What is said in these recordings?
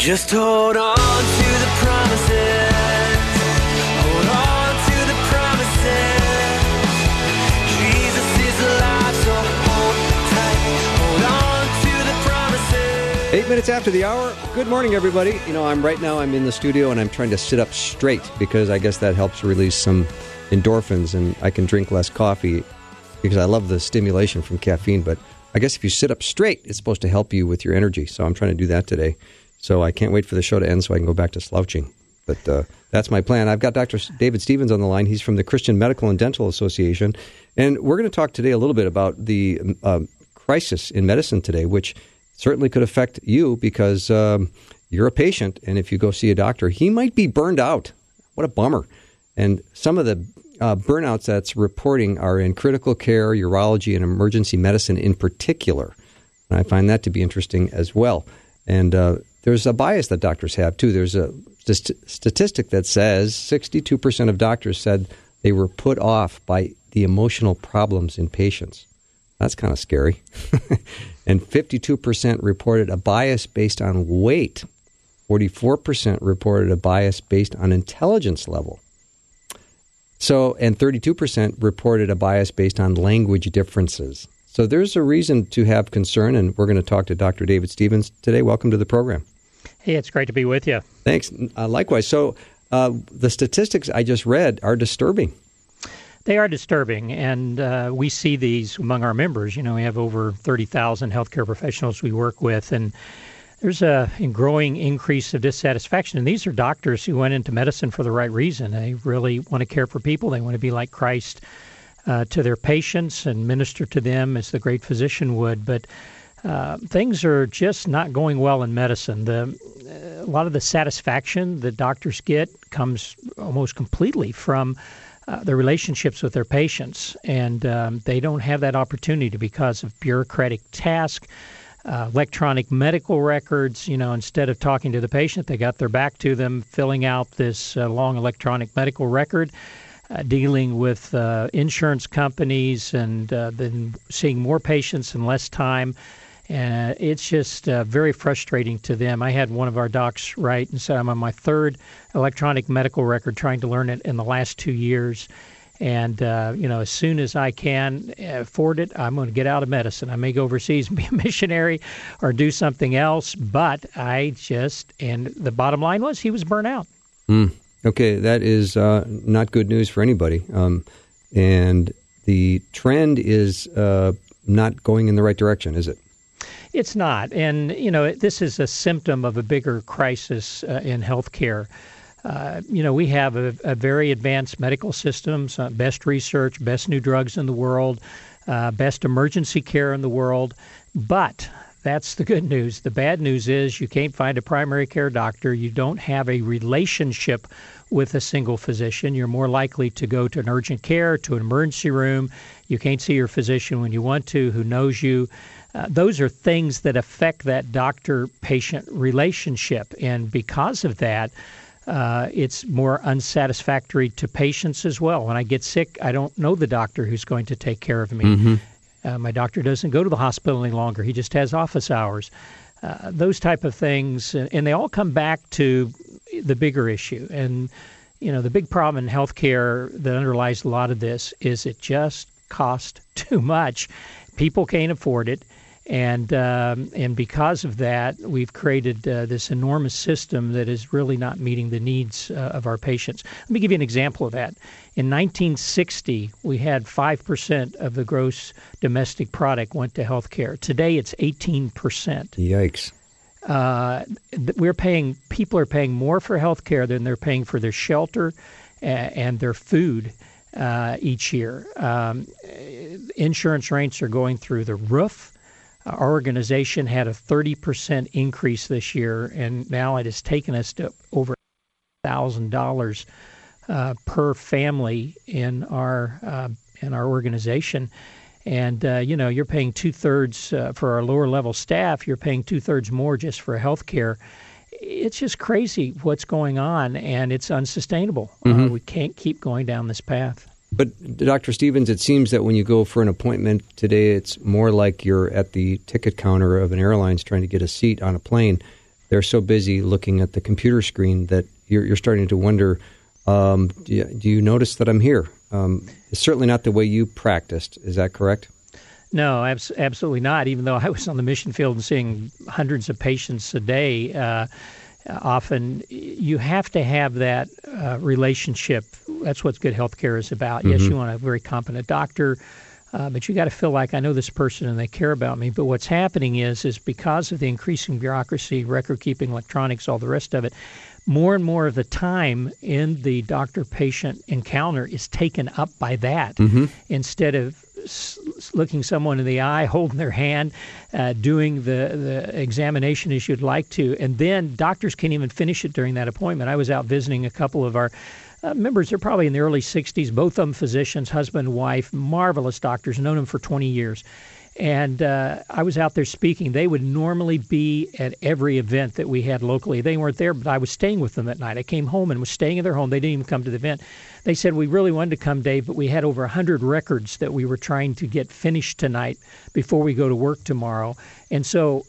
Just hold on to the promises. Hold on to the promises. Jesus is alive, so hold tight. Hold on to the promises. 8 minutes after the hour. Good morning, everybody. I'm in the studio and I'm trying to sit up straight because I guess that helps release some endorphins and I can drink less coffee because I love the stimulation from caffeine. But I guess if you sit up straight, it's supposed to help you with your energy. So I'm trying to do that today. So I can't wait for the show to end so I can go back to slouching. But that's my plan. I've got Dr. David Stevens on the line. He's from the Christian Medical and Dental Association. And we're going to talk today a little bit about the crisis in medicine today, which certainly could affect you because you're a patient. And if you go see a doctor, he might be burned out. What a bummer. And some of the burnouts that's reporting are in critical care, urology, and emergency medicine in particular. And I find that to be interesting as well. And there's a bias that doctors have, too. There's a statistic that says 62% of doctors said they were put off by the emotional problems in patients. That's kind of scary. And 52% reported a bias based on weight. 44% reported a bias based on intelligence level. And 32% reported a bias based on language differences. So there's a reason to have concern, and we're going to talk to Dr. David Stevens today. Welcome to the program. Hey, it's great to be with you. Thanks. Likewise. So the statistics I just read are disturbing. They are disturbing, and we see these among our members. We have over 30,000 healthcare professionals we work with, and there's a growing increase of dissatisfaction. And these are doctors who went into medicine for the right reason. They really want to care for people. They want to be like Christ to their patients and minister to them as the great physician would. But things are just not going well in medicine. A lot of the satisfaction that doctors get comes almost completely from their relationships with their patients. And they don't have that opportunity because of bureaucratic tasks. Electronic medical records, instead of talking to the patient, they got their back to them, filling out this long electronic medical record, dealing with insurance companies, and then seeing more patients in less time. And it's just very frustrating to them. I had one of our docs write and said, I'm on my third electronic medical record trying to learn it in the last 2 years. And, as soon as I can afford it, I'm going to get out of medicine. I may go overseas and be a missionary or do something else. But and the bottom line was he was burnt out. Okay, that is not good news for anybody. And the trend is not going in the right direction, is it? It's not. And, this is a symptom of a bigger crisis in healthcare. We have a very advanced medical systems, best research, best new drugs in the world, best emergency care in the world. But that's the good news. The bad news is you can't find a primary care doctor. You don't have a relationship with a single physician. You're more likely to go to an urgent care, to an emergency room. You can't see your physician when you want to, who knows you. Those are things that affect that doctor-patient relationship. And because of that, it's more unsatisfactory to patients as well. When I get sick, I don't know the doctor who's going to take care of me. Mm-hmm. My doctor doesn't go to the hospital any longer. He just has office hours. Those type of things, and they all come back to the bigger issue. And, the big problem in healthcare that underlies a lot of this is it just costs too much. People can't afford it. And because of that, we've created this enormous system that is really not meeting the needs of our patients. Let me give you an example of that. In 1960, we had 5% of the gross domestic product went to healthcare. Today, it's 18%. Yikes. People are paying more for healthcare than they're paying for their shelter and their food each year. Insurance rates are going through the roof. Our organization had a 30% increase this year, and now it has taken us to over $1,000 per family in our organization. And, you're paying 2/3 for our lower level staff. You're paying 2/3 more just for health care. It's just crazy what's going on, and it's unsustainable. Mm-hmm. We can't keep going down this path. But, Dr. Stevens, it seems that when you go for an appointment today, it's more like you're at the ticket counter of an airline trying to get a seat on a plane. they're so busy looking at the computer screen that you're starting to wonder, do you notice that I'm here? It's certainly not the way you practiced. Is that correct? No, absolutely not. Even though I was on the mission field and seeing hundreds of patients a day, often you have to have that relationship. That's what good healthcare is about. Yes, you want a very competent doctor, but you got to feel like I know this person and they care about me. But what's happening is because of the increasing bureaucracy, record keeping, electronics, all the rest of it, more and more of the time in the doctor-patient encounter is taken up by that instead of looking someone in the eye, holding their hand, doing the examination as you'd like to. And then doctors can't even finish it during that appointment. I was out visiting a couple of our members. They're probably in the early 60s, both of them physicians, husband and wife, marvelous doctors, known them for 20 years. And I was out there speaking. They would normally be at every event that we had locally. They weren't there, but I was staying with them that night. I came home and was staying in their home. They didn't even come to the event. They said, we really wanted to come, Dave, but we had over 100 records that we were trying to get finished tonight before we go to work tomorrow. And so,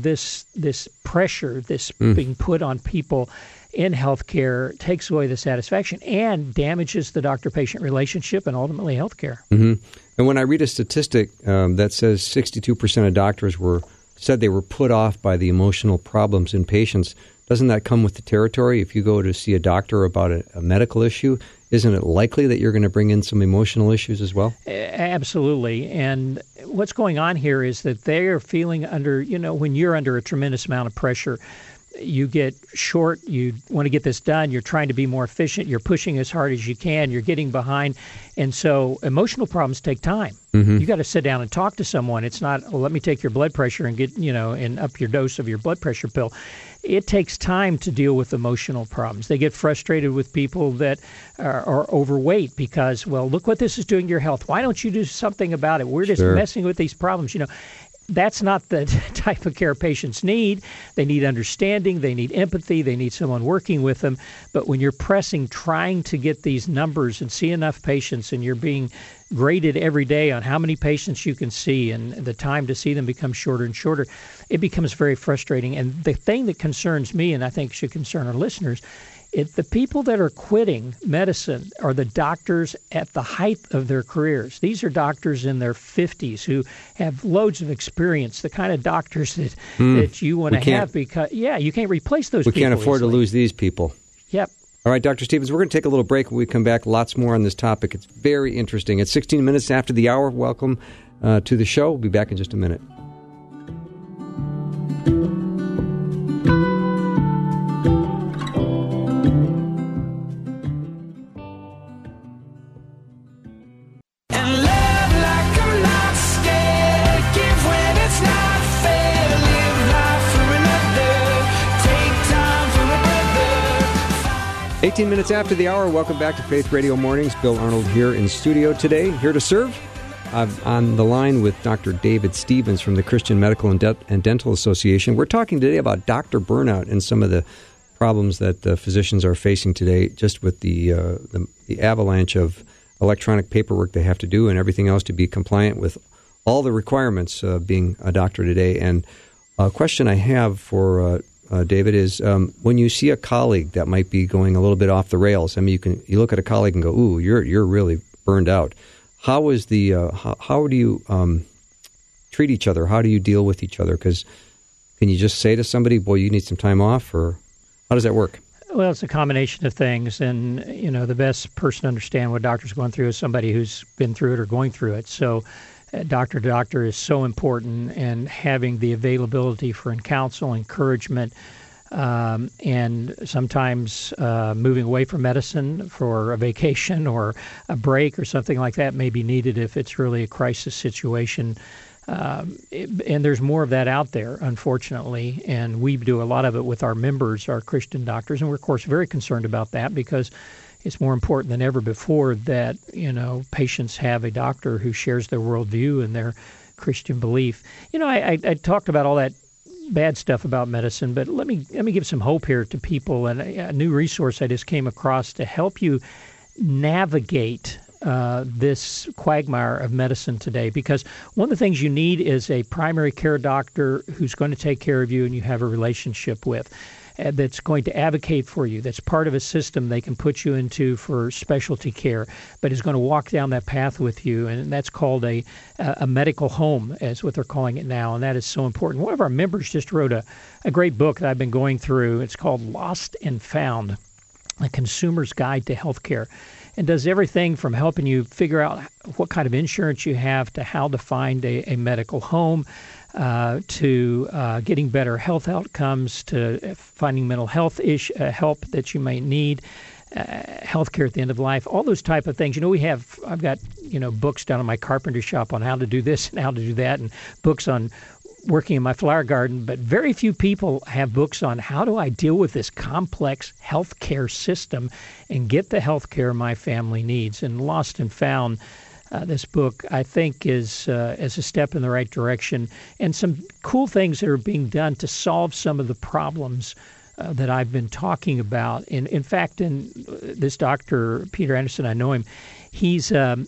this pressure, this being put on people in healthcare takes away the satisfaction and damages the doctor-patient relationship and ultimately healthcare. And when I read a statistic that says 62% of doctors said they were put off by the emotional problems in patients, doesn't that come with the territory? If you go to see a doctor about a medical issue, isn't it likely that you're going to bring in some emotional issues as well? Absolutely. And what's going on here is that they are feeling under, when you're under a tremendous amount of pressure, you get short, you want to get this done, you're trying to be more efficient, you're pushing as hard as you can, you're getting behind. And so emotional problems take time. You got to sit down and talk to someone. It's not, let me take your blood pressure and get, and up your dose of your blood pressure pill. It takes time to deal with emotional problems. They get frustrated with people that are overweight because, well, look what this is doing to your health. Why don't you do something about it? We're just messing with these problems, That's not the type of care patients need. They need understanding. They need empathy. They need someone working with them. But when you're pressing, trying to get these numbers and see enough patients, and you're being graded every day on how many patients you can see, and the time to see them becomes shorter and shorter, it becomes very frustrating. And the thing that concerns me, and I think should concern our listeners, the people that are quitting medicine are the doctors at the height of their careers. These are doctors in their 50s who have loads of experience, the kind of doctors that you want to have because, you can't replace those people. We can't afford easily. to lose these people. Yep. All right, Dr. Stevens, we're going to take a little break. When we come back, lots more on this topic. It's very interesting. It's 16 minutes after the hour. Welcome to the show. We'll be back in just a minute. Take 18 minutes after the hour, welcome back to Faith Radio Mornings. Bill Arnold here in studio today, here to serve. I'm on the line with Dr. David Stevens from the Christian Medical and Dental Association. We're talking today about doctor burnout and some of the problems that the physicians are facing today, just with the avalanche of electronic paperwork they have to do and everything else to be compliant with all the requirements of being a doctor today. And a question I have for David is, when you see a colleague that might be going a little bit off the rails, I mean, you look at a colleague and go, "Ooh, you're really burned out." How is how do you treat each other? How do you deal with each other? Because can you just say to somebody, "Boy, you need some time off," or how does that work? Well, it's a combination of things, and the best person to understand what a doctor's going through is somebody who's been through it or going through it. So doctor to doctor is so important, and having the availability for counsel, encouragement, and sometimes moving away from medicine for a vacation or a break or something like that may be needed if it's really a crisis situation. And there's more of that out there, unfortunately, and we do a lot of it with our members, our Christian doctors, and we're, of course, very concerned about that because it's more important than ever before that, patients have a doctor who shares their worldview and their Christian belief. I talked about all that bad stuff about medicine, but let me give some hope here to people, and a new resource I just came across to help you navigate this quagmire of medicine today, because one of the things you need is a primary care doctor who's going to take care of you and you have a relationship with, that's going to advocate for you, that's part of a system they can put you into for specialty care, but is going to walk down that path with you, and that's called a medical home, is what they're calling it now, and that is so important. One of our members just wrote a great book that I've been going through. It's called Lost and Found, A Consumer's Guide to Healthcare, and does everything from helping you figure out what kind of insurance you have to how to find a medical home, to getting better health outcomes, to finding mental health help that you might need, healthcare at the end of life, all those type of things. I've got books down in my carpenter shop on how to do this and how to do that, and books on working in my flower garden, but very few people have books on how do I deal with this complex healthcare system and get the healthcare my family needs. And Lost and Found, this book, I think, is a step in the right direction, and some cool things that are being done to solve some of the problems that I've been talking about. In fact, in this Dr. Peter Anderson, I know him, he's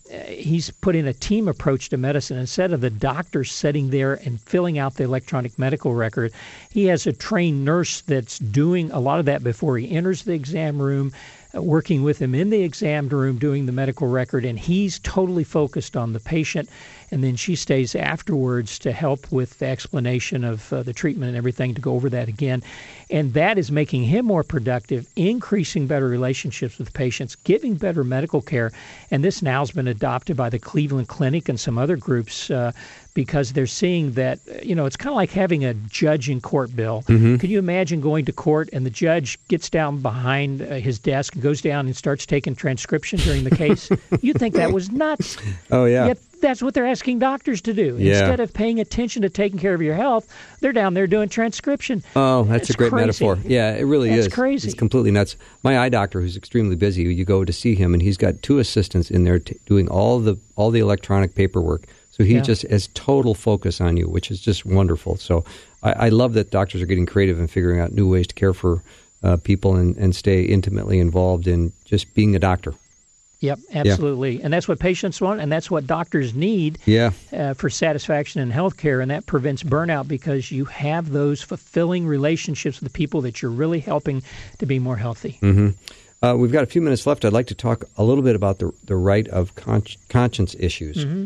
put in a team approach to medicine. Instead of the doctor sitting there and filling out the electronic medical record, he has a trained nurse that's doing a lot of that before he enters the exam room, working with him in the exam room, doing the medical record, and he's totally focused on the patient. And then she stays afterwards to help with the explanation of the treatment and everything, to go over that again. And that is making him more productive, increasing better relationships with patients, giving better medical care. And this now has been adopted by the Cleveland Clinic and some other groups, because they're seeing that, it's kind of like having a judge in court, Bill. Mm-hmm. Can you imagine going to court and the judge gets down behind his desk and goes down and starts taking transcription during the case? You'd think that was nuts. Oh, yeah. Yet that's what they're asking doctors to do. Yeah. Instead of paying attention to taking care of your health, they're down there doing transcription. Oh, that's a great crazy. metaphor. Yeah, it really is. That's crazy. It's completely nuts. My eye doctor, who's extremely busy, you go to see him, and he's got 2 assistants in there doing all the electronic paperwork. So he just has total focus on you, which is just wonderful. So I love that doctors are getting creative and figuring out new ways to care for people and stay intimately involved in just being a doctor. Yep, absolutely. Yeah. And that's what patients want, and that's what doctors need for satisfaction in healthcare, and that prevents burnout because you have those fulfilling relationships with the people that you're really helping to be more healthy. Mm-hmm. We've got a few minutes left. I'd like to talk a little bit about the right of conscience issues. Mm-hmm.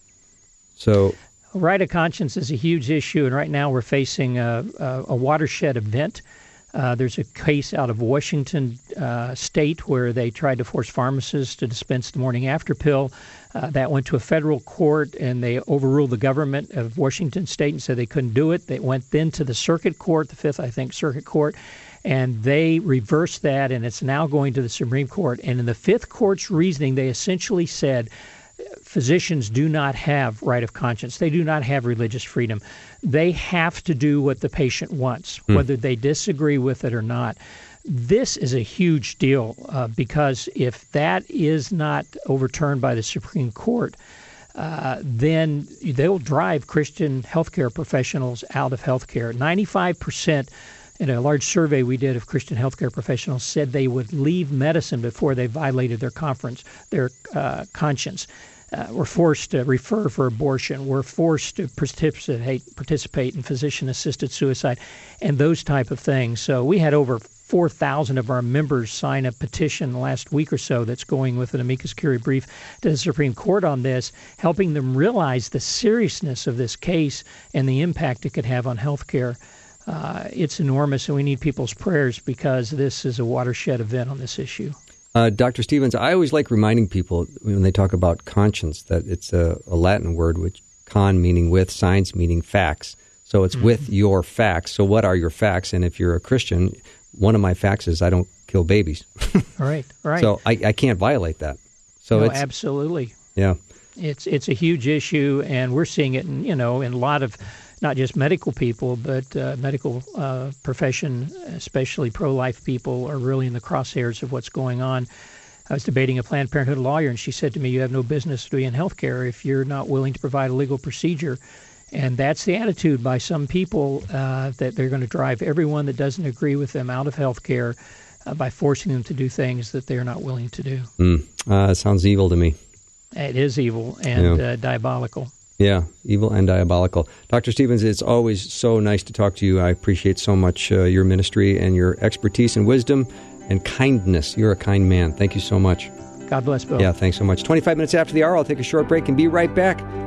So, right of conscience is a huge issue, and right now we're facing a watershed event. There's a case out of Washington State where they tried to force pharmacists to dispense the morning after pill. That went to a federal court, and they overruled the government of Washington State and said they couldn't do it. They went then to the circuit court, the 5th, I think, circuit court, and they reversed that, and it's now going to the Supreme Court. And in the 5th court's reasoning, they essentially said physicians do not have right of conscience. They do not have religious freedom. They have to do what the patient wants, whether they disagree with it or not. This is a huge deal because if that is not overturned by the Supreme Court, then they'll drive Christian healthcare professionals out of healthcare. 95%, in a large survey we did of Christian healthcare professionals, said they would leave medicine before they violated their conscience. We're forced to refer for abortion. We're forced to participate in physician-assisted suicide and those type of things. So we had over 4,000 of our members sign a petition the last week or so that's going with an amicus curiae brief to the Supreme Court on this, helping them realize the seriousness of this case and the impact it could have on health care. It's enormous, and we need people's prayers because this is a watershed event on this issue. Dr. Stevens, I always like reminding people when they talk about conscience that it's a Latin word, which con meaning with, science meaning facts. So it's with your facts. So what are your facts? And if you're a Christian, one of my facts is I don't kill babies. Right. So I can't violate that. So no, it's absolutely. Yeah. It's a huge issue, and we're seeing it in a lot of not just medical people, but medical profession, especially pro-life people, are really in the crosshairs of what's going on. I was debating a Planned Parenthood lawyer, and she said to me, you have no business doing healthcare if you're not willing to provide a legal procedure. And that's the attitude by some people, that they're going to drive everyone that doesn't agree with them out of healthcare by forcing them to do things that they're not willing to do. It sounds evil to me. It is evil and diabolical. Yeah, evil and diabolical. Dr. Stevens, it's always so nice to talk to you. I appreciate so much your ministry and your expertise and wisdom and kindness. You're a kind man. Thank you so much. God bless, Bill. Yeah, thanks so much. 25 minutes after the hour, I'll take a short break and be right back